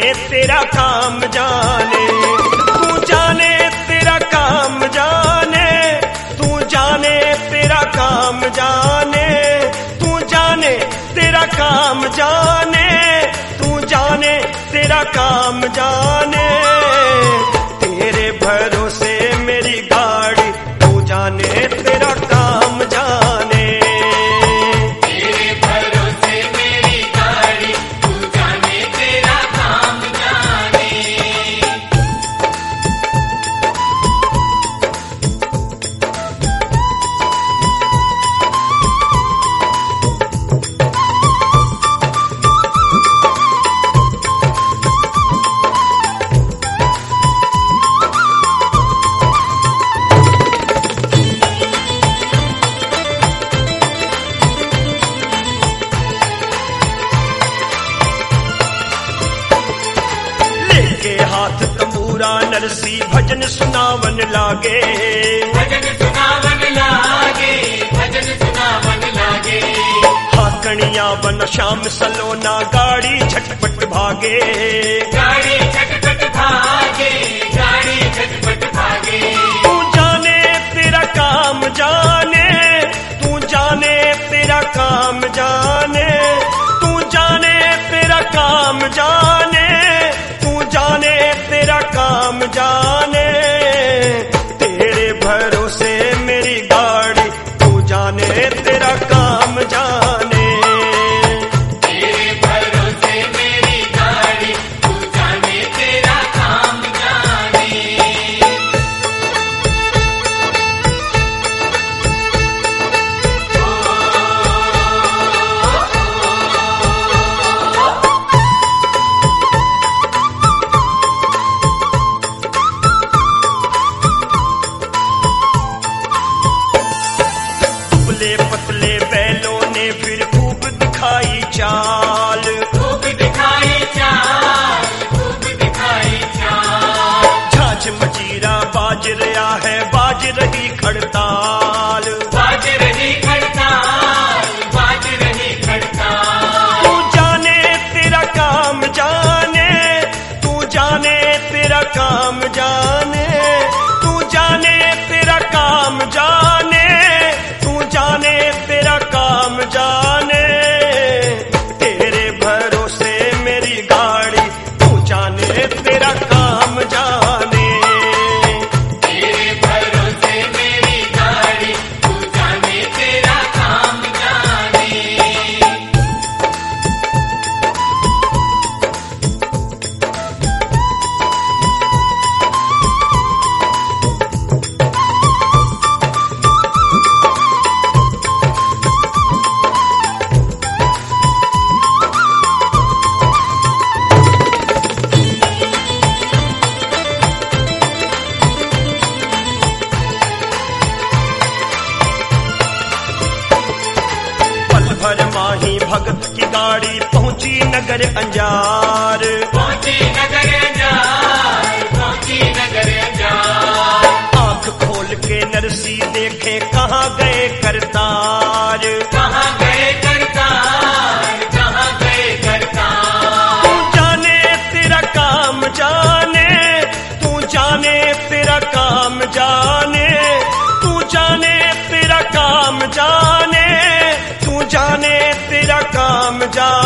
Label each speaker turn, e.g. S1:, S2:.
S1: तेरा काम जाने, तू जाने तेरा काम जाने, तू जाने तेरा काम जाने, तू जाने तेरा काम जाने, तू जाने तेरा काम जाने। तेरे भरोसे मेरी गाड़ी, तू जाने तेरा काम जाने।
S2: तेरे भरोसे मेरी गाड़ी, तू जाने तेरा काम जाने।
S1: हाथ तंबूरा नरसी भजन सुनावन लागे,
S2: भजन सुनावन लागे, भजन सुनावन लागे।
S1: हाकणिया बन श्याम सलोना गाड़ी झटपट भागे,
S2: गाड़ी झटपट भागे, गाड़ी झटपट भागे।
S1: तू जाने तेरा काम जाने, तू जाने तेरा काम जाने, तू जाने तेरा काम जाने, तू जाने तेरा काम जाने। तेरे भरोसे मेरी गाड़ी, तू जाने तेरा काम जाने।
S2: तेरे भरोसे मेरी गाड़ी, तू जाने तेरा काम जाने।
S1: दुबले पतले बैलों ने फिर खूब दिखाई चाल,
S2: खूब दिखाई चाल, खूब दिखाई चाल।
S1: झांझ मजीरा बाज रहा है, बाज रही खड़ताल,
S2: बाज रही खड़ताल, बाज रही खड़ताल।
S1: तू जाने तेरा काम जाने, तू जाने तेरा काम जाने, तू जाने तेरा काम जाने, तू जाने तेरा काम जाने। तेरे भरोसे मेरी गाड़ी, तू जाने तेरा काम जाने।
S2: तेरे भरोसे मेरी गाड़ी, तू जाने तेरा काम जाने।
S1: पल भर माही भगत की गाड़ी पहुंची नगर अंजार,
S2: पहुंची नगर अंजार, पहुंची नगर अंजार।
S1: आंख खोल के नरसी देखे कहाँ गए करतार,
S2: कहाँ गए करतार, कहाँ गए करतार।
S1: तू जाने तेरा काम जाने, तू जाने तेरा काम जाने, तू जाने तेरा काम जाने, तू जाने तेरा काम जाने।